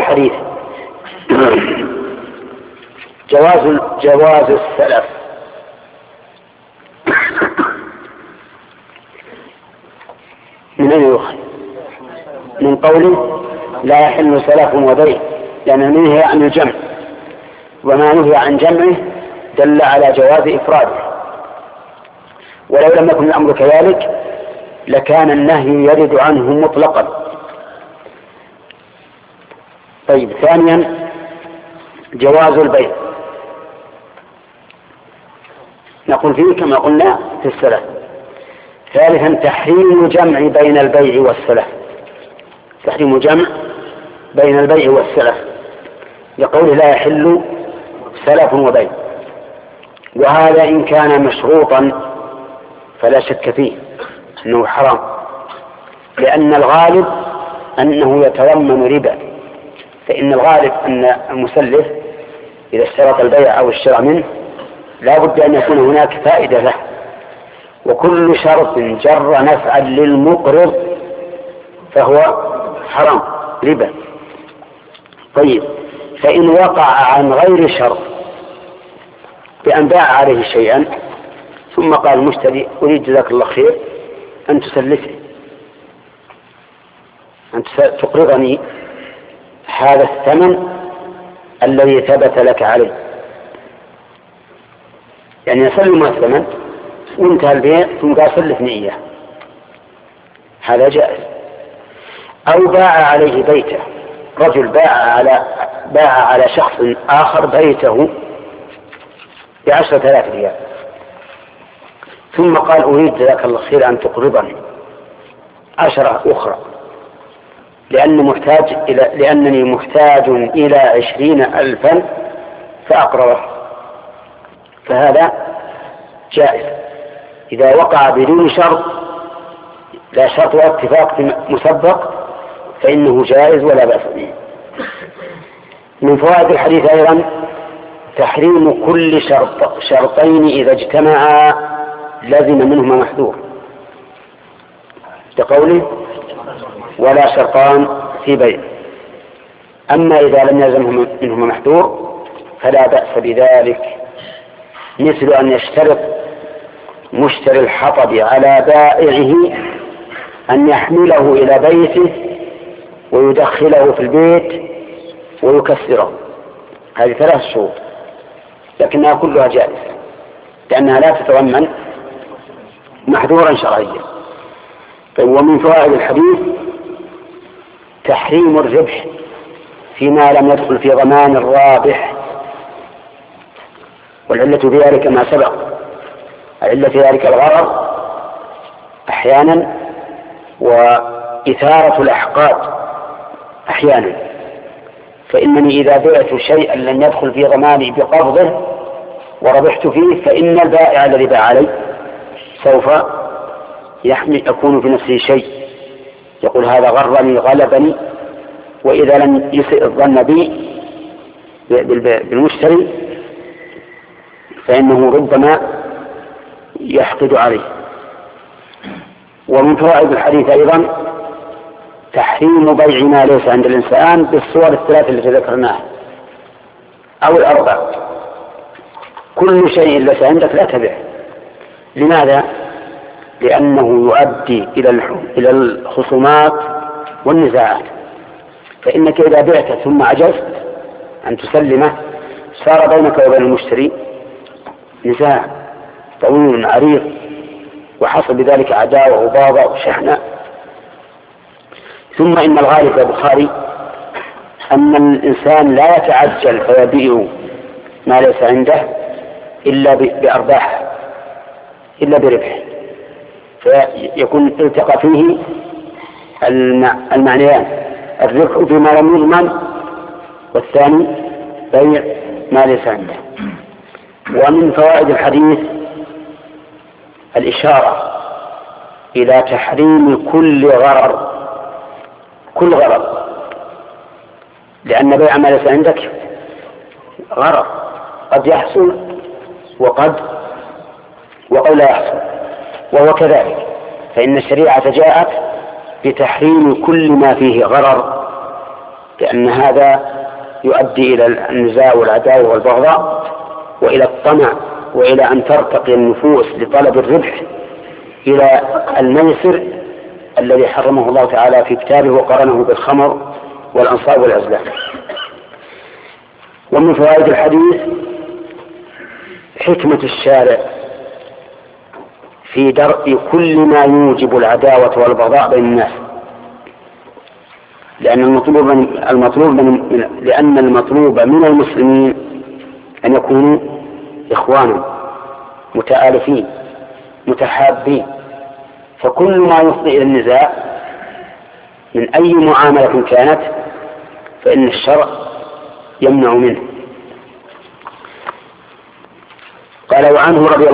الحديث جواز السلف من أين يؤخذ؟ من قوله لا يحل سلف وبيع، لأن نهي عن الجمع، وما نهي عن جمعه دل على جواز إفراده، ولو لم يكن الأمر كذلك لكان النهي يرد عنه مطلقا. طيب، ثانيا جواز البيع، نقول فيه كما قلنا في السلف. ثالثا تحريم جمع بين البيع والسلف، تحريم جمع بين البيع والسلف لقوله لا يحل سلف وبيع، وهذا إن كان مشروطا فلا شك فيه أنه حرام، لأن الغالب أنه يتضمن ربا، فإن الغالب أن المسلف إذا اشترط البيع أو الشراء منه لا بد أن يكون هناك فائدة له، وكل شرط جر نفعا للمقرض فهو حرام ربا. طيب، فإن وقع عن غير شرط بأن باع عليه شيئا ثم قال المشتري أريد جزاك الله خير أن تسلفني، أن تقرضني هذا الثمن الذي ثبت لك عليه، يعني يسلم الثمن وانتهى البيع ثم قال سلفني إياه، هذا جائز. أو باع عليه بيته، رجل باع على شخص آخر بيته ب10,000 ريال ثم قال أريد جزاك الله خير أن تقرضني 10 أخرى لأنني محتاج إلى 20,000 فأقرضه، فهذا جائز إذا وقع بدون شرط، لا شرط ولا اتفاق مسبق فإنه جائز ولا بأس به. من فوائد الحديث أيضا تحريم كل شرطين إذا اجتمعا لازم منهما محذور، كقوله ولا شرطان في بيع. أما إذا لم يلزم منهما محذور فلا بأس بذلك، مثل أن يشترط مشتري الحطب على بائعه أن يحمله إلى بيته ويدخله في البيت ويكسره، هذه 3 شروط لكنها كلها جائزة لأنها لا تتضمن محذورا شرعيا. ومن فوائد الحديث تحريم الربح فيما لم يدخل في ضمان الرابح، والعلة في ذلك ما سبق، العلة في ذلك الغرر أحيانا وإثارة الأحقاد أحيانا، فإنني إذا بعت شيئا لم يدخل في ضماني بقبضه وربحت فيه فإن البائع الذي باع علي سوف يكون في نفسه شيء يقول هذا غرني غلبني، وإذا لم يسئ الظن بي بالمشتري فإنه ربما يحقد عليه. ومن فوائد الحديث أيضا تحريم بيع ما ليس عند الإنسان بالصور الثلاث التي ذكرناها أو ال4، كل شيء ليس عندك لا تبيع. لماذا؟ لأنه يؤدي إلى الخصومات والنزاعات، فإنك إذا بعت ثم عجزت أن تسلمه صار بينك وبين المشتري نزاع طويل عريض وحصل بذلك عداوة وبغضاء وشحناء. ثم إن الغالب يا بخاري أن الإنسان لا يتعجل فيبيع ما ليس عنده إلا بأرباح إلا بربح، فيكون التقى فيه المعنيان، الربح فيما لم يضمن والثاني بيع ما ليس عنده. ومن فوائد الحديث الإشارة إلى تحريم كل غرر، كل غرر، لأن بيع ما ليس عندك غرر قد يحصل وقد لا يحصل، وهو كذلك، فإن الشريعة جاءت بتحريم كل ما فيه غرر لأن هذا يؤدي إلى النزاع والعداوة والبغضاء وإلى الطمع وإلى أن ترتقي النفوس لطلب الربح إلى الميسر الذي حرمه الله تعالى في كتابه وقرنه بالخمر والأنصاب والأزلام. ومن فوائد الحديث حكمة الشارع في درء كل ما يوجب العداوة والبغضاء بين الناس، لأن المطلوب من المسلمين أن يكونوا إخوانا متآلفين متحابين، فكل ما يفضي إلى النزاع من أي معاملة كانت فإن الشرع يمنع منه. قال وعنه رضي